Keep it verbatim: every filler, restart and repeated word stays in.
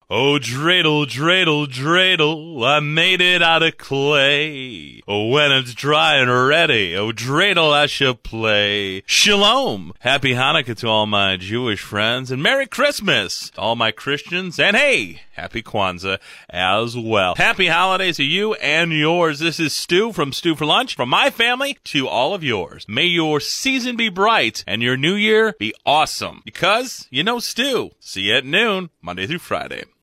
Oh, dreidel, dreidel, dreidel, I made it out of clay. Oh, when it's dry and ready, oh, dreidel, I shall play. Shalom. Happy Hanukkah to all my Jewish friends, and Merry Christmas to all my Christians, and hey, Happy Kwanzaa as well. Happy holidays to you and yours. This is Stu from Stu for Lunch. From my family to all of yours. May your season be bright and your new year be awesome. Because, you know Stu. See you at noon, Monday through Friday.